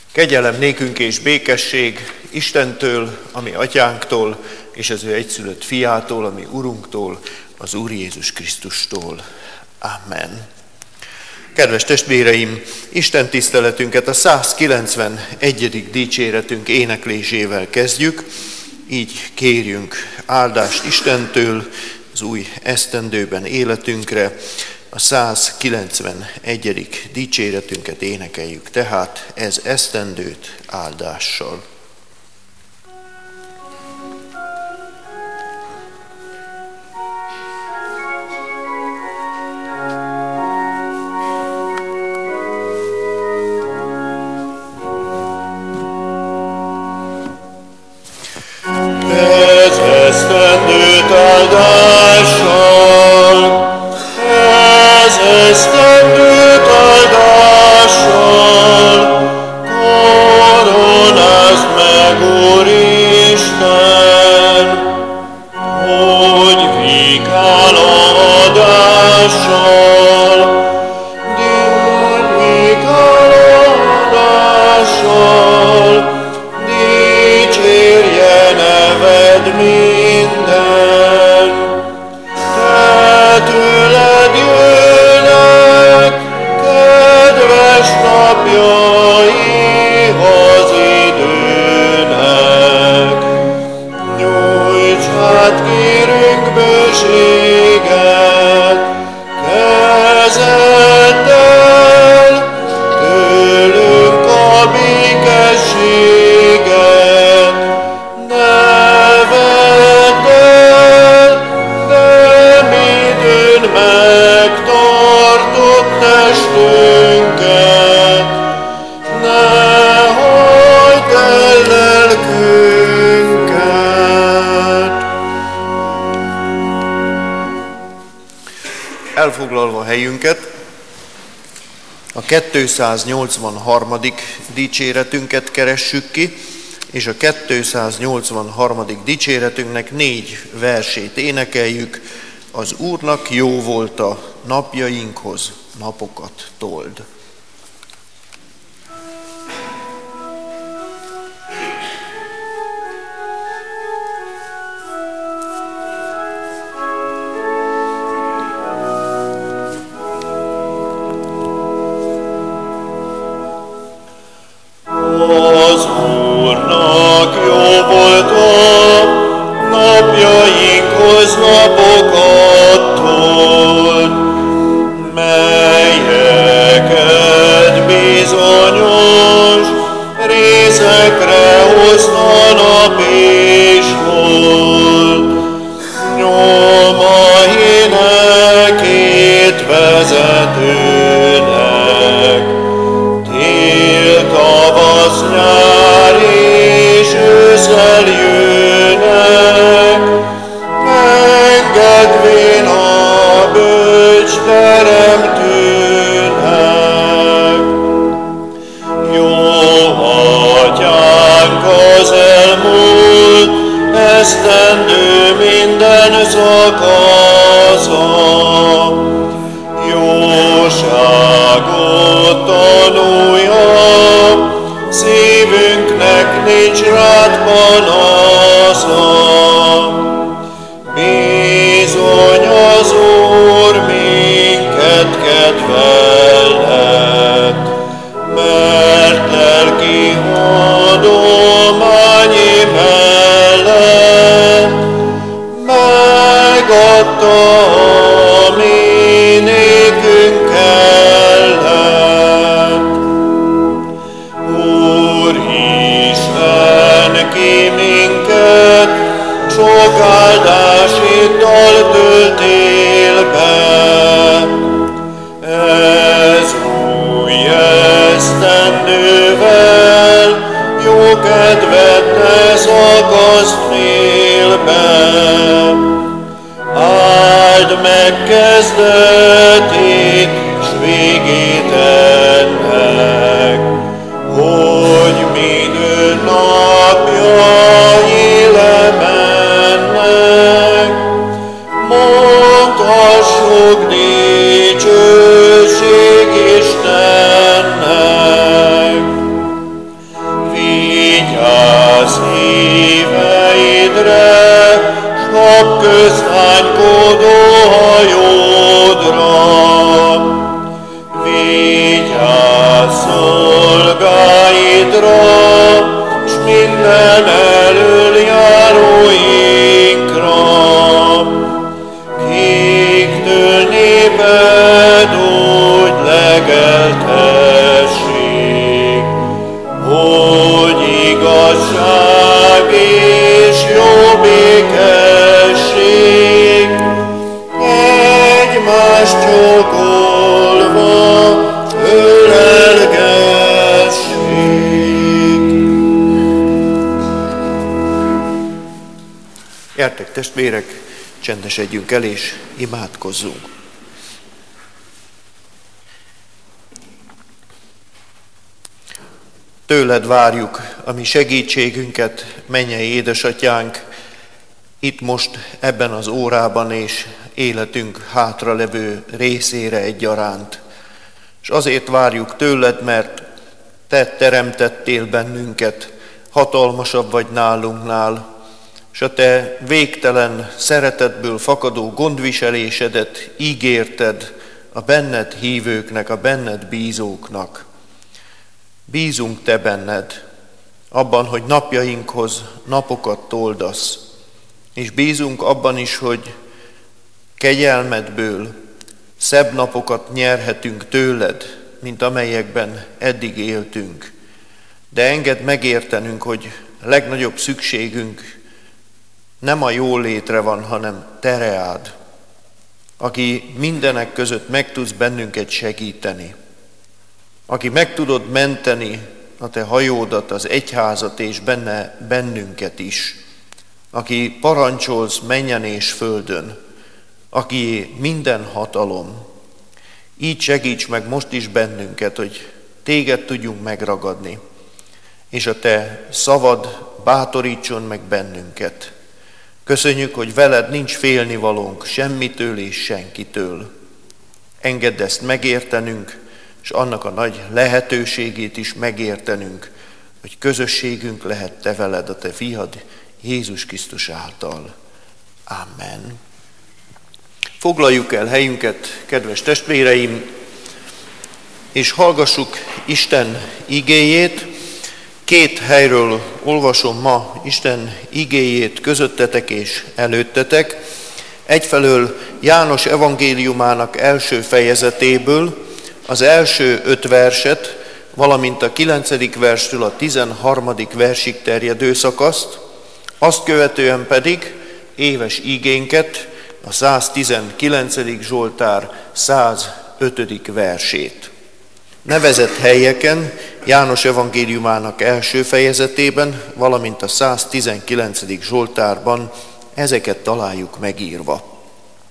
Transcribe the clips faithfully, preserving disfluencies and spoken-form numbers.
Kegyelem nékünk és békesség Istentől, ami atyánktól, és az ő egyszülött fiától, ami Urunktól, az Úr Jézus Krisztustól. Amen. Kedves testvéreim, Isten tiszteletünket a százkilencvenegyedik dicséretünk éneklésével kezdjük, így kérjünk áldást Istentől az új esztendőben életünkre. A százkilencvenegyedik dicséretünket énekeljük, tehát ez esztendőt áldással. Ez esztendőt áldással, esztendőt áldással, koronázd meg, Úristen, hogy vigáladással, vigáladással, dicsérje neved minden. Te tőled jönnek kedves napjaihoz időnek. Nyújts át, kérünk, bőséget kezeddel, tőlünk a békességet ne vedd el, nem időn megtartott testünket, ne hagyd el lelkünket. Elfoglalva helyünket, a kétszáznyolcvanharmadik dicséretünket keressük ki, és a kétszáznyolcvanharmadik dicséretünknek négy versét énekeljük. Az Úrnak jó volt a napjainkhoz, napokat told. Az Úrnak jó volt a napjainkhoz, napokat told, melyeket bizonyos részekre hozna nap és hold. Nyoma énekét vezetőnek, tél, tavasz, nyár és ősszel jönnek, engedvén a bölcs teremtőnek. Jó atyánk az elmúlt esztendő minden szakasza, jóságot tanulja, szívünknek nincs rád panasza. Bizony az Úr minket kedvelhet, mert lelki adományi mellett megadta, ami nékünk kellett. Úristen, ki minket sok áldásiddal töltél be, ez új esztendő szolgáidra, s minden elöljáróinkra. Kiktől néped úgy legeltessék, hogy igazság és jó békesség, egymást csókolva ölelgessék. Gyertek, testvérek, csendesedjünk el és imádkozzunk. Tőled várjuk a mi segítségünket, mennyei édesatyánk, itt most ebben az órában és életünk hátralevő részére egyaránt. És azért várjuk tőled, mert te teremtettél bennünket, hatalmasabb vagy nálunknál, és a te végtelen szeretetből fakadó gondviselésedet ígérted a benned hívőknek, a benned bízóknak. Bízunk te benned, abban, hogy napjainkhoz napokat toldasz, és bízunk abban is, hogy kegyelmedből szebb napokat nyerhetünk tőled, mint amelyekben eddig éltünk. De engedd megértenünk, hogy legnagyobb szükségünk nem a jólétre van, hanem te reád, aki mindenek között meg tudsz bennünket segíteni, aki meg tudod menteni a te hajódat, az egyházat és benne bennünket is, aki parancsolsz mennyen és földön, aki minden hatalom. Így segíts meg most is bennünket, hogy téged tudjunk megragadni, és a te szavad bátorítson meg bennünket. Köszönjük, hogy veled nincs félnivalónk semmitől és senkitől. Engedd ezt megértenünk, és annak a nagy lehetőségét is megértenünk, hogy közösségünk lehet te veled, a te fiad Jézus Krisztus által. Amen. Foglaljuk el helyünket, kedves testvéreim, és hallgassuk Isten igéjét. Két helyről olvasom ma Isten igéjét közöttetek és előttetek. Egyfelől János evangéliumának első fejezetéből, az első öt verset, valamint a kilencedik verstől a tizenharmadik versig terjedő szakaszt, azt követően pedig éves igénket, a száztizenkilencedik Zsoltár százötödik versét. Nevezett helyeken János evangéliumának első fejezetében, valamint a száztizenkilencedik Zsoltárban ezeket találjuk megírva.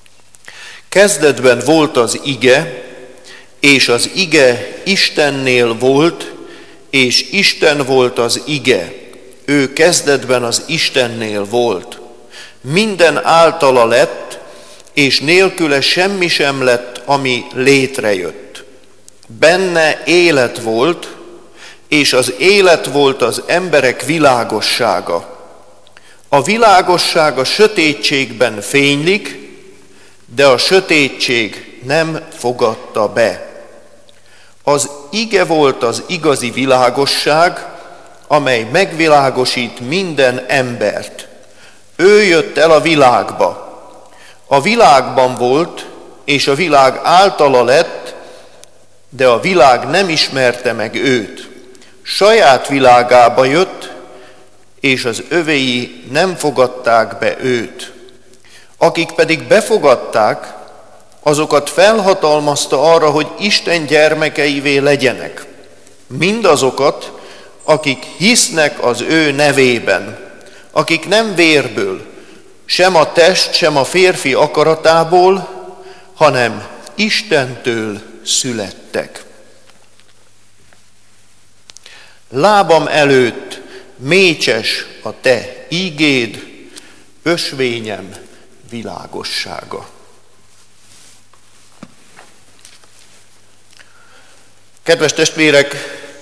Kezdetben volt az ige, és az ige Istennél volt, és Isten volt az ige. Ő kezdetben az Istennél volt. Minden általa lett, és nélküle semmi sem lett, ami létrejött. Benne élet volt, és az élet volt az emberek világossága. A világosság a sötétségben fénylik, de a sötétség nem fogadta be. Az ige volt az igazi világosság, amely megvilágosít minden embert. Ő jött el a világba. A világban volt, és a világ általa lett, de a világ nem ismerte meg őt. Saját világába jött, és az övéi nem fogadták be őt. Akik pedig befogadták, azokat felhatalmazta arra, hogy Isten gyermekeivé legyenek. Mindazokat, akik hisznek az ő nevében, akik nem vérből, sem a test, sem a férfi akaratából, hanem Istentől születtek. Lábam előtt mécses a te ígéd, ösvényem világossága. Kedves testvérek,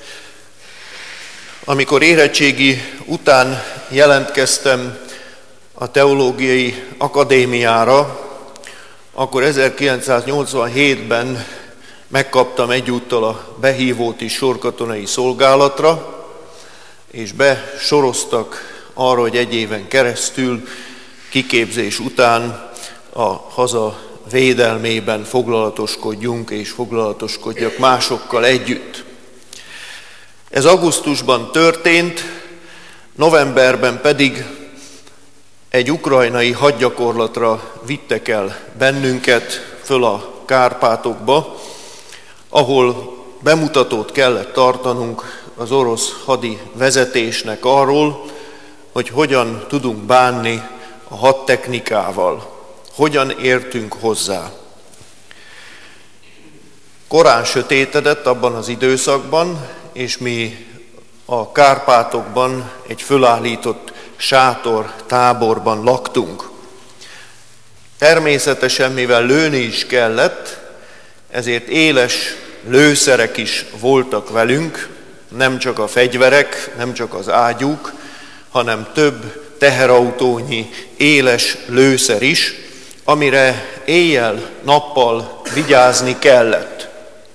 amikor érettségi után jelentkeztem a teológiai akadémiára, akkor ezerkilencszáznyolcvanhétben Megkaptam egyúttal a behívót is sorkatonai szolgálatra, és besoroztak arra, hogy egy éven keresztül kiképzés után a haza védelmében foglalatoskodjunk és foglalatoskodjak másokkal együtt. Ez augusztusban történt, novemberben pedig egy ukrajnai hadgyakorlatra vittek el bennünket föl a Kárpátokba, ahol bemutatót kellett tartanunk az orosz hadi vezetésnek arról, hogy hogyan tudunk bánni a hadtechnikával, hogyan értünk hozzá. Korán sötétedett abban az időszakban, és mi a Kárpátokban egy fölállított sátor táborban laktunk. Természetesen, mivel lőni is kellett, ezért éles lőszerek is voltak velünk, nem csak a fegyverek, nem csak az ágyúk, hanem több teherautónyi éles lőszer is, amire éjjel-nappal vigyázni kellett.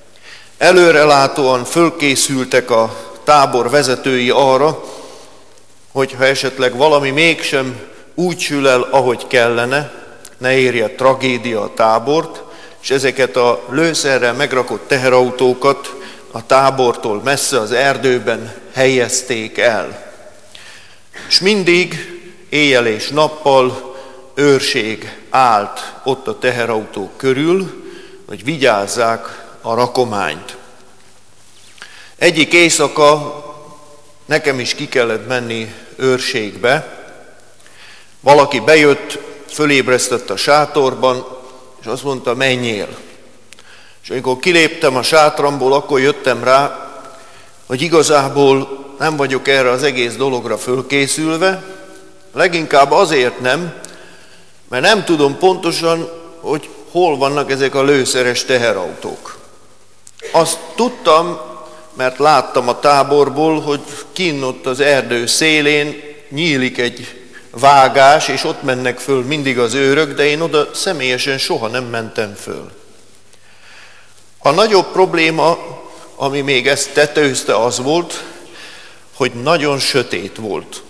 Előrelátóan fölkészültek a tábor vezetői arra, hogyha esetleg valami mégsem úgy sül el, ahogy kellene, ne érje tragédia a tábort, és ezeket a lőszerrel megrakott teherautókat a tábortól messze az erdőben helyezték el. És mindig éjjel és nappal őrség állt ott a teherautók körül, hogy vigyázzák a rakományt. Egyik éjszaka nekem is ki kellett menni őrségbe. Valaki bejött, fölébresztett a sátorban, és azt mondta, menjél. És amikor kiléptem a sátramból, akkor jöttem rá, hogy igazából nem vagyok erre az egész dologra fölkészülve, leginkább azért nem, mert nem tudom pontosan, hogy hol vannak ezek a lőszeres teherautók. Azt tudtam, mert láttam a táborból, hogy kinn ott az erdő szélén nyílik egy vágás, és ott mennek föl mindig az őrök, de én oda személyesen soha nem mentem föl. A nagyobb probléma, ami még ezt tetőzte, az volt, hogy nagyon sötét volt.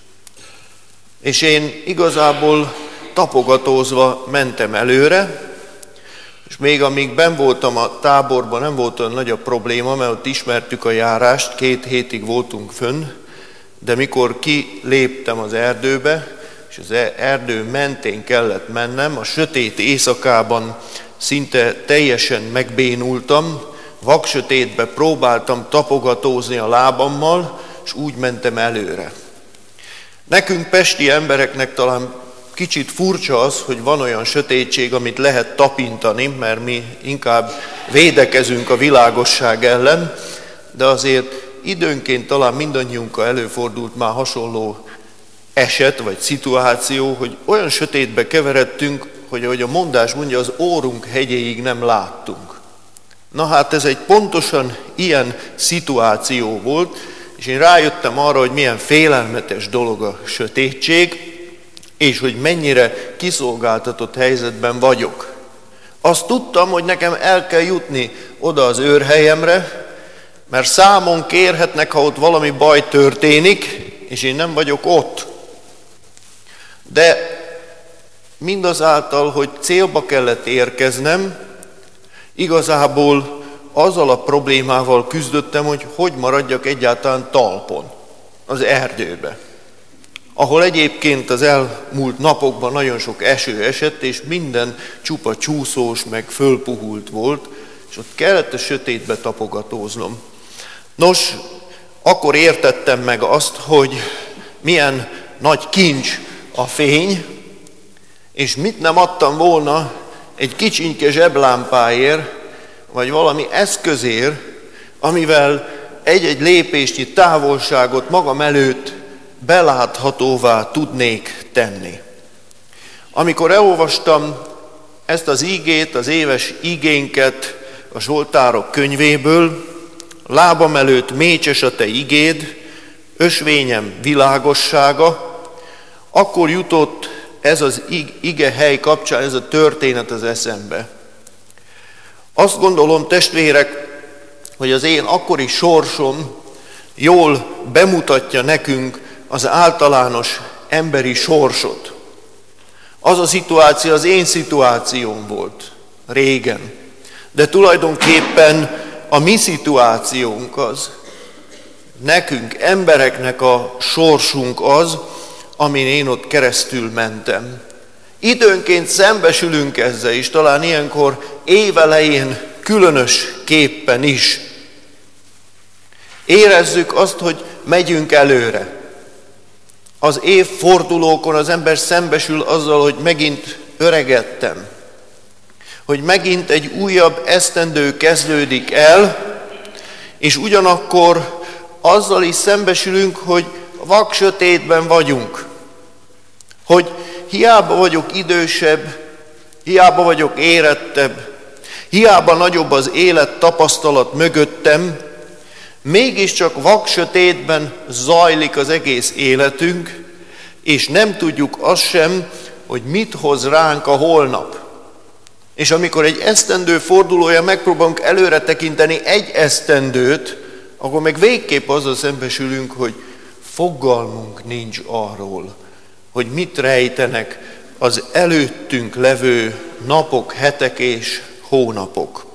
És én igazából tapogatózva mentem előre, és még amíg benn voltam a táborban, nem volt olyan nagy a probléma, mert ott ismertük a járást, két hétig voltunk fönn, de mikor kiléptem az erdőbe, és az erdő mentén kellett mennem, a sötét éjszakában szinte teljesen megbénultam, vaksötétbe próbáltam tapogatózni a lábammal, és úgy mentem előre. Nekünk pesti embereknek talán kicsit furcsa az, hogy van olyan sötétség, amit lehet tapintani, mert mi inkább védekezünk a világosság ellen, de azért időnként talán mindannyiunkkal előfordult már hasonló eset vagy szituáció, hogy olyan sötétbe keveredtünk, hogy ahogy a mondás mondja, az órunk hegyéig nem láttunk. Na hát ez egy pontosan ilyen szituáció volt, és én rájöttem arra, hogy milyen félelmetes dolog a sötétség, és hogy mennyire kiszolgáltatott helyzetben vagyok. Azt tudtam, hogy nekem el kell jutni oda az őrhelyemre, mert számon kérhetnek, ha ott valami baj történik, és én nem vagyok ott. De mindazáltal, hogy célba kellett érkeznem, igazából azzal a problémával küzdöttem, hogy hogy maradjak egyáltalán talpon, az erdőbe. Ahol egyébként az elmúlt napokban nagyon sok eső esett, és minden csupa csúszós, meg fölpuhult volt, és ott kellett a sötétbe tapogatóznom. Nos, akkor értettem meg azt, hogy milyen nagy kincs a fény, és mit nem adtam volna egy kicsinke zseblámpáért, vagy valami eszközért, amivel egy-egy lépésnyi távolságot magam előtt beláthatóvá tudnék tenni. Amikor elolvastam ezt az ígét, az éves ígénket a Zsoltárok könyvéből, lábam előtt mécses a te igéd, ösvényem világossága, akkor jutott ez az ige hely kapcsán, ez a történet az eszembe. Azt gondolom, testvérek, hogy az én akkori sorsom jól bemutatja nekünk az általános emberi sorsot. Az a szituáció az én szituációm volt régen, de tulajdonképpen a mi szituációnk az, nekünk, embereknek a sorsunk az, amin én ott keresztül mentem. Időnként szembesülünk ezzel is, talán ilyenkor évelején különös képpen is. Érezzük azt, hogy megyünk előre. Az évfordulókon az ember szembesül azzal, hogy megint öregedtem, hogy megint egy újabb esztendő kezdődik el, és ugyanakkor azzal is szembesülünk, hogy vaksötétben vagyunk, hogy hiába vagyok idősebb, hiába vagyok érettebb, hiába nagyobb az élet tapasztalat mögöttem, mégiscsak vaksötétben zajlik az egész életünk, és nem tudjuk azt sem, hogy mit hoz ránk a holnap. És amikor egy esztendő fordulója megpróbálunk előre tekinteni egy esztendőt, akkor meg végképp azzal szembesülünk, hogy fogalmunk nincs arról, hogy mit rejtenek az előttünk levő napok, hetek és hónapok.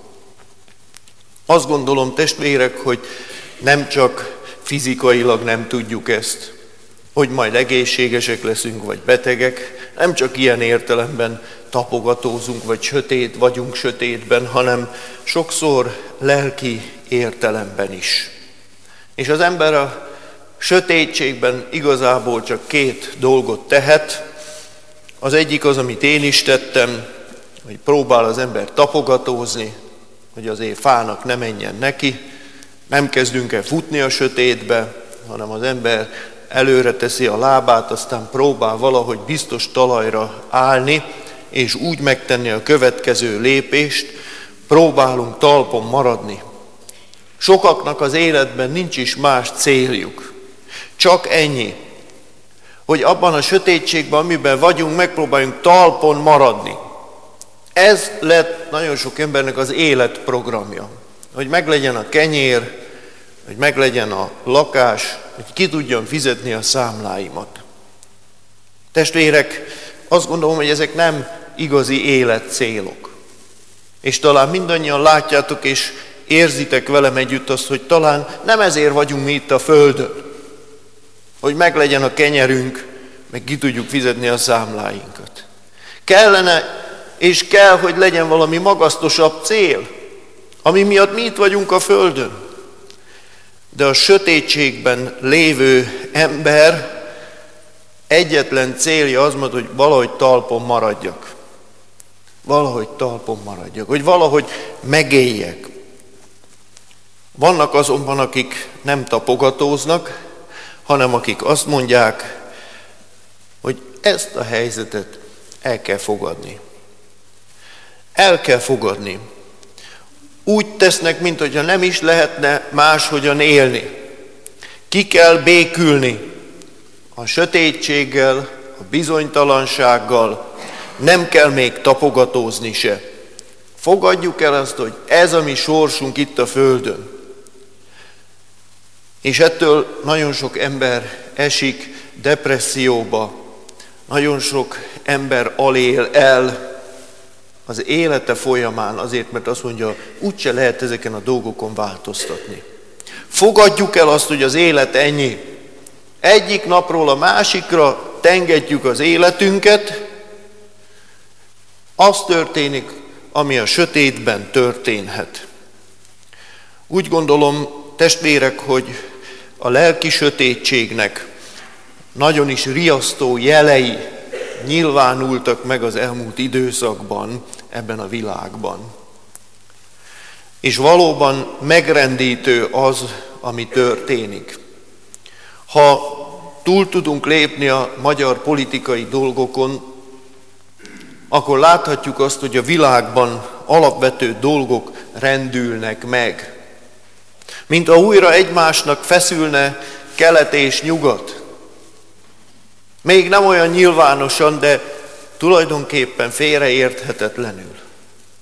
Azt gondolom, testvérek, hogy nem csak fizikailag nem tudjuk ezt, hogy majd egészségesek leszünk, vagy betegek, nem csak ilyen értelemben tapogatózunk, vagy sötét vagyunk sötétben, hanem sokszor lelki értelemben is. És az ember a sötétségben igazából csak két dolgot tehet. Az egyik az, amit én is tettem, hogy próbál az ember tapogatózni, hogy azért fának ne menjen neki. Nem kezdünk el futni a sötétbe, hanem az ember előre teszi a lábát, aztán próbál valahogy biztos talajra állni, és úgy megtenni a következő lépést, próbálunk talpon maradni. Sokaknak az életben nincs is más céljuk. Csak ennyi, hogy abban a sötétségben, amiben vagyunk, megpróbáljunk talpon maradni. Ez lett nagyon sok embernek az életprogramja. Hogy meglegyen a kenyér, hogy meglegyen a lakás, hogy ki tudjam fizetni a számláimat. Testvérek, azt gondolom, hogy ezek nem igazi életcélok. És talán mindannyian látjátok és érzitek velem együtt azt, hogy talán nem ezért vagyunk mi itt a földön, hogy meglegyen a kenyerünk, meg ki tudjuk fizetni a számláinkat. Kellene és kell, hogy legyen valami magasztosabb cél, ami miatt mi itt vagyunk a földön. De a sötétségben lévő ember egyetlen célja az, hogy valahogy talpon maradjak. Valahogy talpon maradjak, hogy valahogy megéljek. Vannak azonban, akik nem tapogatóznak, hanem akik azt mondják, hogy ezt a helyzetet el kell fogadni. El kell fogadni. Úgy tesznek, mintha nem is lehetne máshogyan élni. Ki kell békülni a sötétséggel, a bizonytalansággal, nem kell még tapogatózni se. Fogadjuk el azt, hogy ez a mi sorsunk itt a földön. És ettől nagyon sok ember esik depresszióba, nagyon sok ember alél el az élete folyamán azért, mert azt mondja, úgyse lehet ezeken a dolgokon változtatni. Fogadjuk el azt, hogy az élet ennyi. Egyik napról a másikra tengetjük az életünket, az történik, ami a sötétben történhet. Úgy gondolom, testvérek, hogy a lelki sötétségnek nagyon is riasztó jelei nyilvánultak meg az elmúlt időszakban ebben a világban. És valóban megrendítő az, ami történik. Ha túl tudunk lépni a magyar politikai dolgokon, akkor láthatjuk azt, hogy a világban alapvető dolgok rendülnek meg. Mint ha újra egymásnak feszülne kelet és nyugat. Még nem olyan nyilvánosan, de tulajdonképpen félreérthetetlenül.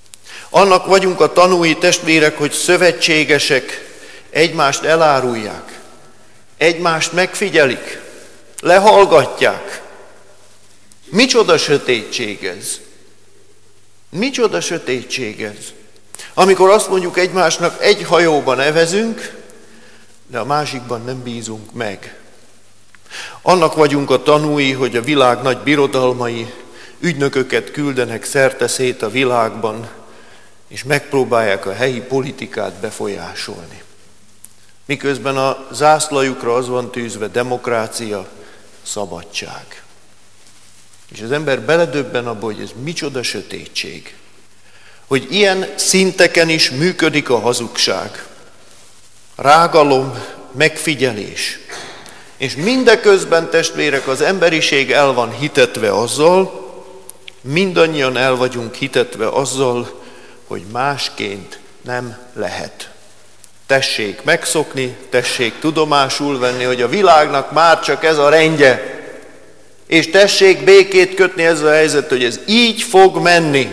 Annak vagyunk a tanúi, testvérek, hogy szövetségesek egymást elárulják, egymást megfigyelik, lehallgatják. Micsoda sötétség ez! Micsoda sötétség ez! Amikor azt mondjuk egymásnak, egy hajóban evezünk, de a másikban nem bízunk meg. Annak vagyunk a tanúi, hogy a világ nagy birodalmai ügynököket küldenek szerte-szét a világban, és megpróbálják a helyi politikát befolyásolni. Miközben a zászlajukra az van tűzve: demokrácia, szabadság. És az ember beledöbben abba, hogy ez micsoda sötétség. Hogy ilyen szinteken is működik a hazugság. Rágalom, megfigyelés. És mindeközben, testvérek, az emberiség el van hitetve azzal, mindannyian el vagyunk hitetve azzal, hogy másként nem lehet. Tessék megszokni, tessék tudomásul venni, hogy a világnak már csak ez a rendje, és tessék békét kötni ezzel a helyzet, hogy ez így fog menni.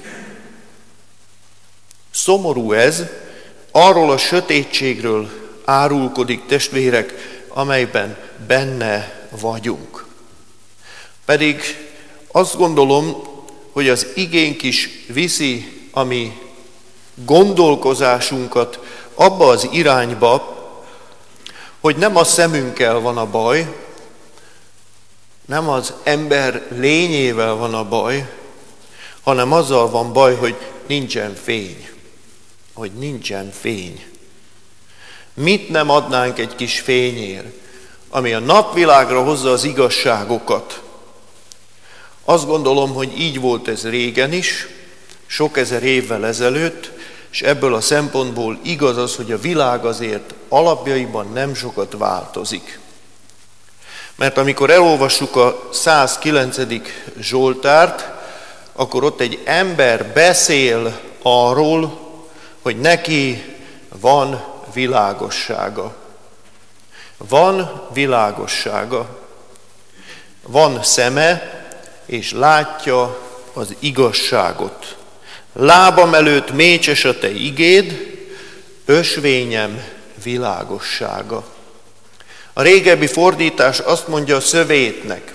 Szomorú ez, arról a sötétségről árulkodik, testvérek, amelyben benne vagyunk. Pedig azt gondolom, hogy az igénk is viszi a mi gondolkozásunkat abba az irányba, hogy nem a szemünkkel van a baj, nem az ember lényével van a baj, hanem azzal van baj, hogy nincsen fény. Hogy nincsen fény. Mit nem adnánk egy kis fényért, ami a napvilágra hozza az igazságokat? Azt gondolom, hogy így volt ez régen is, sok ezer évvel ezelőtt, és ebből a szempontból igaz az, hogy a világ azért alapjaiban nem sokat változik. Mert amikor elolvassuk a százkilencedik Zsoltárt, akkor ott egy ember beszél arról, hogy neki van világossága. Van világossága. Van szeme, és látja az igazságot. Lábam előtt mécses a te igéd, ösvényem világossága. A régebbi fordítás azt mondja, szövétnek.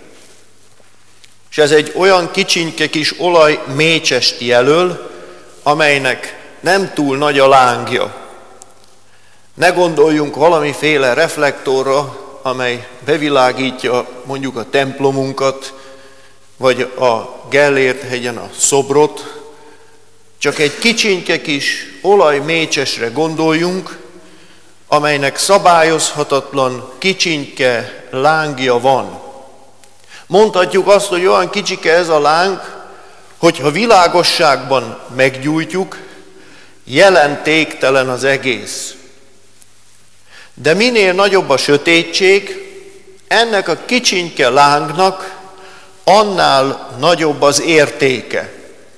És ez egy olyan kicsinke kis olaj mécsest jelöl, amelynek nem túl nagy a lángja. Ne gondoljunk valamiféle reflektorra, amely bevilágítja mondjuk a templomunkat, vagy a Gellért-hegyen a szobrot, csak egy kicsinke kis olajmécsesre gondoljunk, amelynek szabályozhatatlan kicsinke lángja van. Mondhatjuk azt, hogy olyan kicsike ez a láng, hogyha világosságban meggyújtjuk, jelentéktelen az egész. De minél nagyobb a sötétség, ennek a kicsinke lángnak annál nagyobb az értéke.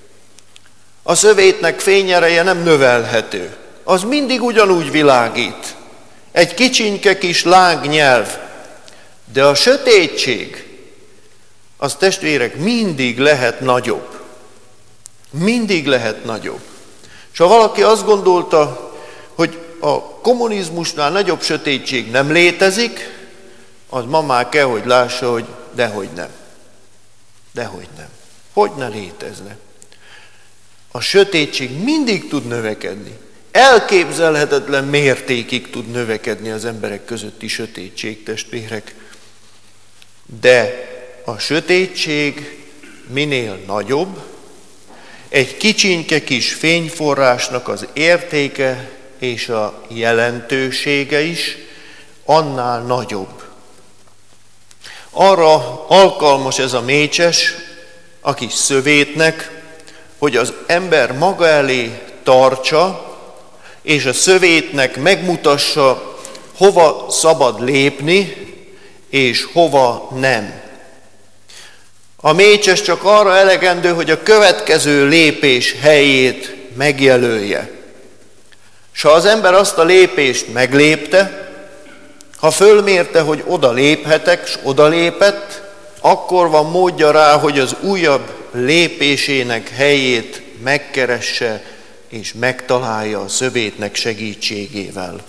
A szövétnek fényereje nem növelhető. Az mindig ugyanúgy világít. Egy kicsinke kis lángnyelv. De a sötétség, az testvérek mindig lehet nagyobb. Mindig lehet nagyobb. És ha valaki azt gondolta, hogy a kommunizmusnál nagyobb sötétség nem létezik, az ma már kell, hogy lássa, hogy dehogy nem. Dehogy nem. Hogy ne létezne? A sötétség mindig tud növekedni. Elképzelhetetlen mértékig tud növekedni az emberek közötti sötétség, testvérek. De a sötétség minél nagyobb, egy kicsinke kis fényforrásnak az értéke és a jelentősége is annál nagyobb. Arra alkalmas ez a mécses, a kis szövétnek, hogy az ember maga elé tartsa, és a szövétnek megmutassa, hova szabad lépni, és hova nem. A mécses csak arra elegendő, hogy a következő lépés helyét megjelölje. S ha az ember azt a lépést meglépte, ha fölmérte, hogy oda léphetek, s oda lépett, akkor van módja rá, hogy az újabb lépésének helyét megkeresse, és megtalálja a szövétnek segítségével.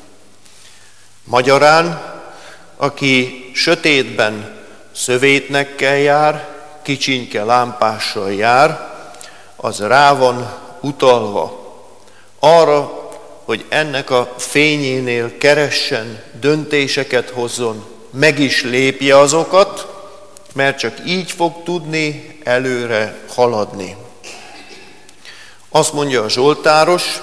Magyarán, aki sötétben szövétnekkel jár, kicsinke lámpással jár, az rá van utalva arra, hogy ennek a fényénél keressen, döntéseket hozzon, meg is lépje azokat, mert csak így fog tudni előre haladni. Azt mondja a zsoltáros,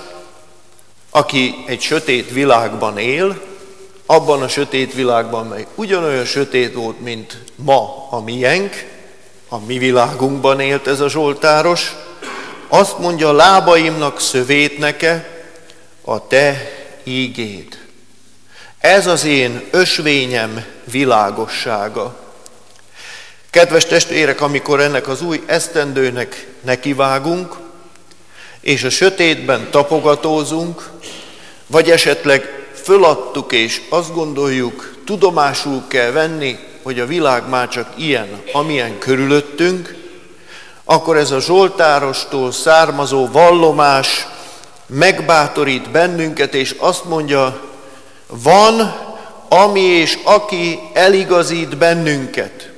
aki egy sötét világban él, abban a sötét világban, mely ugyanolyan sötét volt, mint ma a miénk, a mi világunkban élt ez a zsoltáros, azt mondja, lábaimnak szövétneke a te ígéd. Ez az én ösvényem világossága. Kedves testvérek, amikor ennek az új esztendőnek nekivágunk, és a sötétben tapogatózunk, vagy esetleg föladtuk és azt gondoljuk, tudomásul kell venni, hogy a világ már csak ilyen, amilyen körülöttünk, akkor ez a zsoltárostól származó vallomás megbátorít bennünket, és azt mondja, van, ami és aki eligazít bennünket.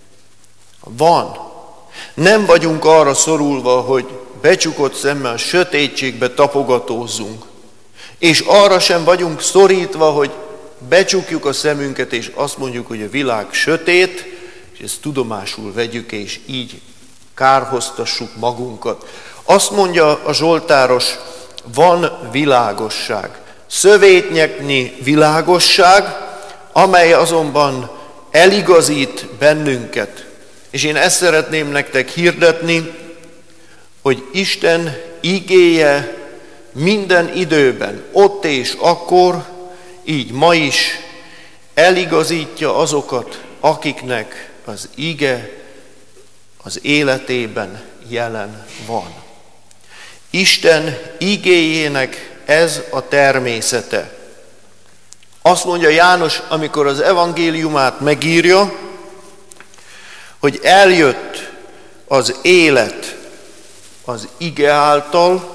Van. Nem vagyunk arra szorulva, hogy becsukott szemmel a sötétségbe tapogatózzunk. És arra sem vagyunk szorítva, hogy becsukjuk a szemünket, és azt mondjuk, hogy a világ sötét, és ezt tudomásul vegyük, és így kárhoztassuk magunkat. Azt mondja a zsoltáros, van világosság, szövétnyeknyi világosság, amely azonban eligazít bennünket. És én ezt szeretném nektek hirdetni, hogy Isten igéje minden időben, ott és akkor, így ma is eligazítja azokat, akiknek az ige az életében jelen van. Isten igéjének ez a természete. Azt mondja János, amikor az evangéliumát megírja, hogy eljött az élet az ige által,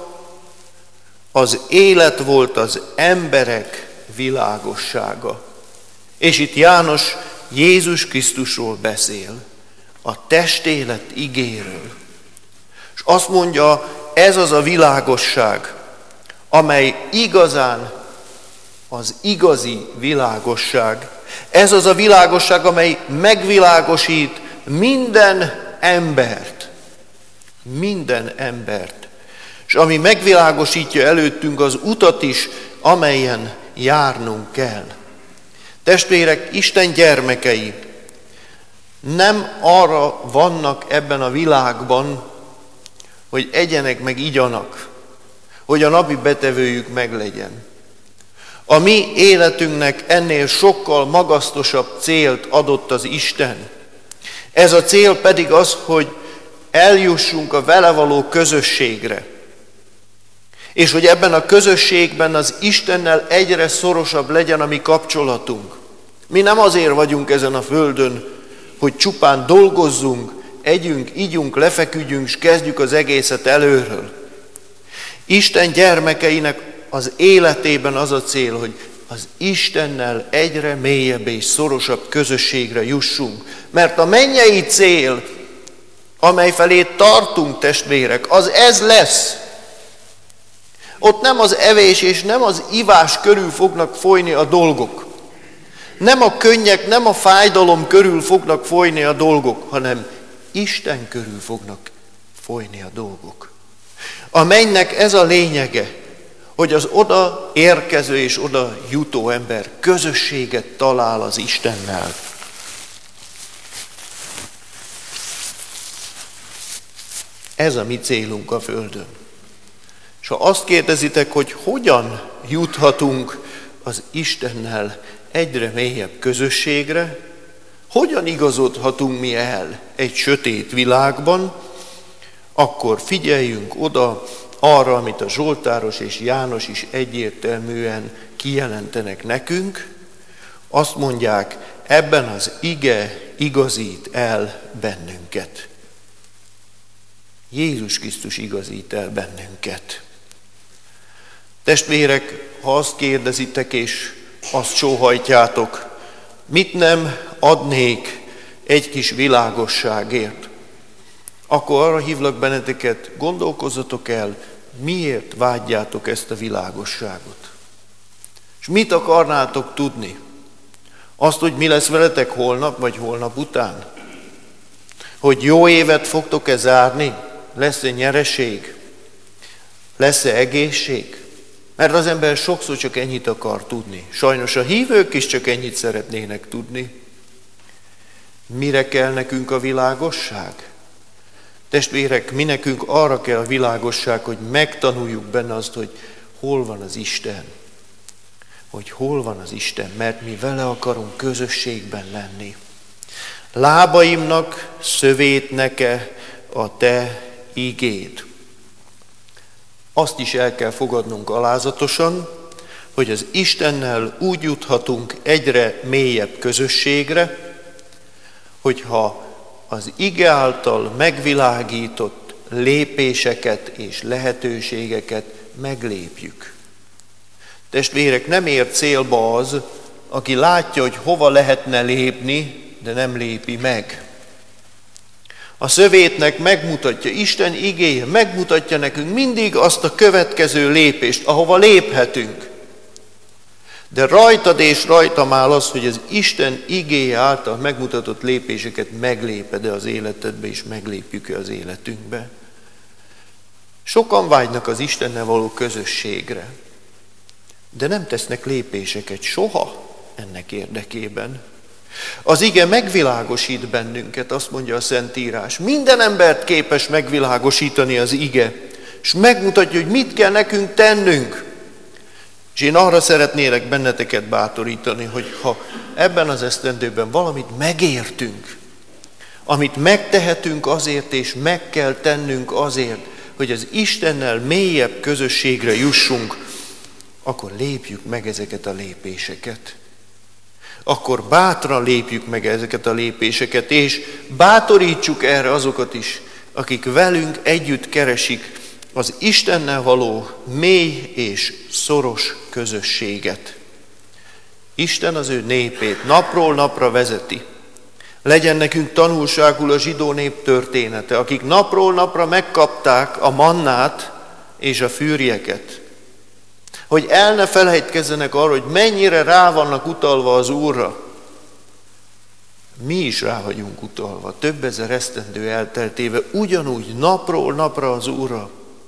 az élet volt az emberek világossága. És itt János Jézus Krisztusról beszél, a testélet igéről. És azt mondja, ez az a világosság, amely igazán az igazi világosság. Ez az a világosság, amely megvilágosít minden embert. Minden embert. És ami megvilágosítja előttünk az utat is, amelyen járnunk kell. Testvérek, Isten gyermekei nem arra vannak ebben a világban, hogy egyenek meg igyanak, hogy a napi betevőjük meglegyen. A mi életünknek ennél sokkal magasztosabb célt adott az Isten. Ez a cél pedig az, hogy eljussunk a vele való közösségre. És hogy ebben a közösségben az Istennel egyre szorosabb legyen a mi kapcsolatunk. Mi nem azért vagyunk ezen a földön, hogy csupán dolgozzunk, együnk, igyunk, lefeküdjünk, és kezdjük az egészet előről. Isten gyermekeinek az életében az a cél, hogy az Istennel egyre mélyebb és szorosabb közösségre jussunk. Mert a mennyei cél, amely felé tartunk, testvérek, az ez lesz. Ott nem az evés és nem az ivás körül fognak folyni a dolgok. Nem a könnyek, nem a fájdalom körül fognak folyni a dolgok, hanem Isten körül fognak folyni a dolgok. A mennynek ez a lényege, hogy az oda érkező és oda jutó ember közösséget talál az Istennel. Ez a mi célunk a Földön. És ha azt kérdezitek, hogy hogyan juthatunk az Istennel egyre mélyebb közösségre, hogyan igazodhatunk mi el egy sötét világban, akkor figyeljünk oda arra, amit a Zsoltáros és János is egyértelműen kijelentenek nekünk. Azt mondják, ebben az ige igazít el bennünket. Jézus Krisztus igazít el bennünket. Testvérek, ha azt kérdezitek és azt sóhajtjátok, mit nem adnék egy kis világosságért, akkor arra hívlak benneteket, gondolkozzatok el, miért vágyjátok ezt a világosságot. És mit akarnátok tudni? Azt, hogy mi lesz veletek holnap, vagy holnap után? Hogy jó évet fogtok-e zárni? Lesz-e nyereség? Lesz-e egészség? Mert az ember sokszor csak ennyit akar tudni. Sajnos a hívők is csak ennyit szeretnének tudni. Mire kell nekünk a világosság? Testvérek, mi nekünk arra kell a világosság, hogy megtanuljuk benne azt, hogy hol van az Isten. Hogy hol van az Isten, mert mi vele akarunk közösségben lenni. Lábaimnak szövét neke a te igéd. Azt is el kell fogadnunk alázatosan, hogy az Istennel úgy juthatunk egyre mélyebb közösségre, hogyha az ige által megvilágított lépéseket és lehetőségeket meglépjük. Testvérek, nem ér célba az, aki látja, hogy hova lehetne lépni, de nem lépi meg. A szövétnek megmutatja, Isten igéje megmutatja nekünk mindig azt a következő lépést, ahova léphetünk. De rajtad és rajtam áll az, hogy az Isten igéje által megmutatott lépéseket megléped-e az életedbe, és meglépjük-e az életünkbe. Sokan vágynak az Istennel való közösségre, de nem tesznek lépéseket soha ennek érdekében. Az ige megvilágosít bennünket, azt mondja a Szentírás. Minden embert képes megvilágosítani az ige, és megmutatja, hogy mit kell nekünk tennünk. És én arra szeretnélek benneteket bátorítani, hogy ha ebben az esztendőben valamit megértünk, amit megtehetünk azért, és meg kell tennünk azért, hogy az Istennel mélyebb közösségre jussunk, akkor lépjük meg ezeket a lépéseket. Akkor bátran lépjük meg ezeket a lépéseket, és bátorítsuk erre azokat is, akik velünk együtt keresik az Istennel való mély és szoros közösséget. Isten az ő népét napról napra vezeti. Legyen nekünk tanulságul a zsidó nép története, akik napról napra megkapták a mannát és a fűrjeket. Hogy el ne felejtkezzenek arra, hogy mennyire rá vannak utalva az Úrra. Mi is rá vagyunk utalva, több ezer esztendő elteltéve, ugyanúgy napról napra az Úrra.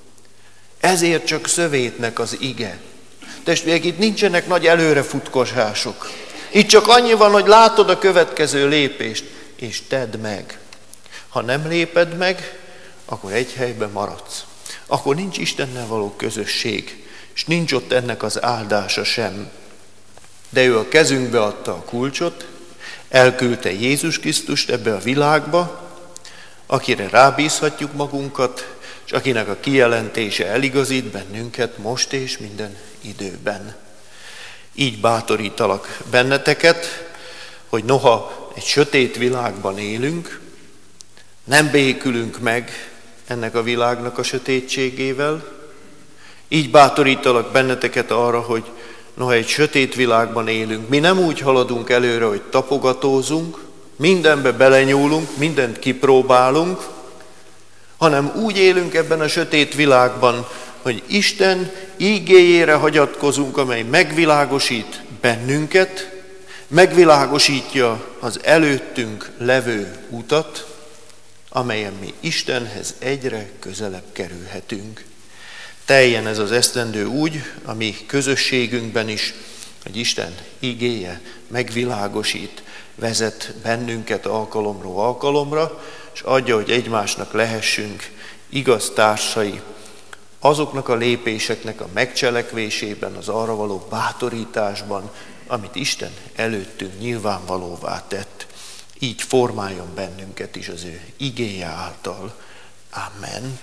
Ezért csak szövétnek az ige. Testvérek, itt nincsenek nagy előrefutkosások. Itt csak annyi van, hogy látod a következő lépést, és tedd meg. Ha nem léped meg, akkor egy helyben maradsz. Akkor nincs Istennel való közösség, és nincs ott ennek az áldása sem. De ő a kezünkbe adta a kulcsot, elküldte Jézus Krisztust ebbe a világba, akire rábízhatjuk magunkat, és akinek a kijelentése eligazít bennünket most és minden időben. Így bátorítalak benneteket, hogy noha egy sötét világban élünk, nem békülünk meg ennek a világnak a sötétségével. Így bátorítalak benneteket arra, hogy noha egy sötét világban élünk, mi nem úgy haladunk előre, hogy tapogatózunk, mindenbe belenyúlunk, mindent kipróbálunk, hanem úgy élünk ebben a sötét világban, hogy Isten ígéjére hagyatkozunk, amely megvilágosít bennünket, megvilágosítja az előttünk levő utat, amelyen mi Istenhez egyre közelebb kerülhetünk. Teljen ez az esztendő úgy, a mi közösségünkben is, hogy Isten igéje megvilágosít, vezet bennünket alkalomról alkalomra, és adja, hogy egymásnak lehessünk igaz társai, azoknak a lépéseknek a megcselekvésében, az arra való bátorításban, amit Isten előttünk nyilvánvalóvá tett. Így formáljon bennünket is az ő igéje által. Amen.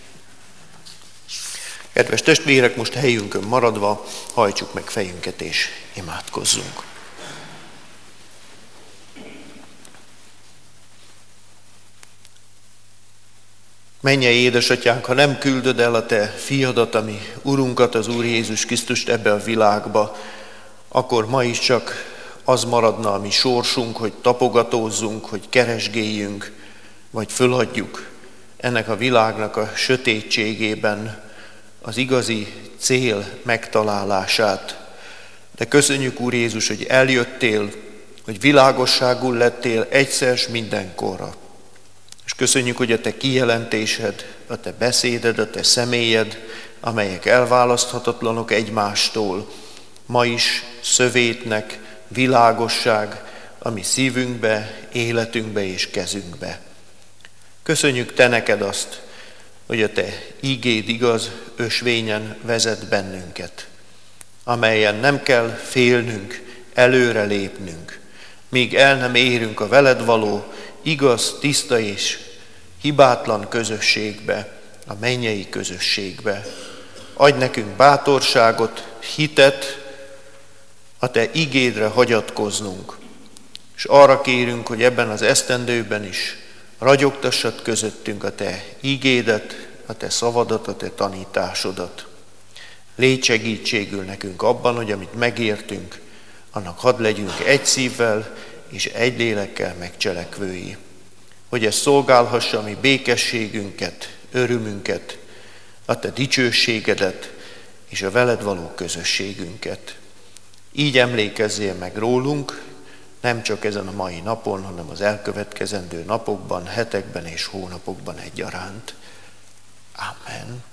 Kedves testvérek, most helyünkön maradva hajtsuk meg fejünket és imádkozzunk. Mennyei édesatyánk, ha nem küldöd el a te fiadat, ami Urunkat, az Úr Jézus Krisztust ebbe a világba, akkor ma is csak az maradna a mi sorsunk, hogy tapogatózzunk, hogy keresgéljünk, vagy föladjuk ennek a világnak a sötétségében az igazi cél megtalálását. De köszönjük, Úr Jézus, hogy eljöttél, hogy világosságul lettél egyszer s mindenkorra. És köszönjük, hogy a te kijelentésed, a te beszéded, a te személyed, amelyek elválaszthatatlanok egymástól, ma is szövétnek, világosság a mi szívünkbe, életünkbe és kezünkbe. Köszönjük te neked azt, hogy a te ígéd igaz ösvényen vezet bennünket, amelyen nem kell félnünk, előre lépnünk, míg el nem érünk a veled való igaz, tiszta és hibátlan közösségbe, a mennyei közösségbe. Adj nekünk bátorságot, hitet, a te igédre hagyatkoznunk, és arra kérünk, hogy ebben az esztendőben is ragyogtassad közöttünk a te igédet, a te szavadat, a te tanításodat. Légy segítségül nekünk abban, hogy amit megértünk, annak hadd legyünk egy szívvel és egy lélekkel megcselekvői. Hogy ez szolgálhassa a mi békességünket, örömünket, a te dicsőségedet és a veled való közösségünket. Így emlékezzél meg rólunk, nem csak ezen a mai napon, hanem az elkövetkezendő napokban, hetekben és hónapokban egyaránt. Amen.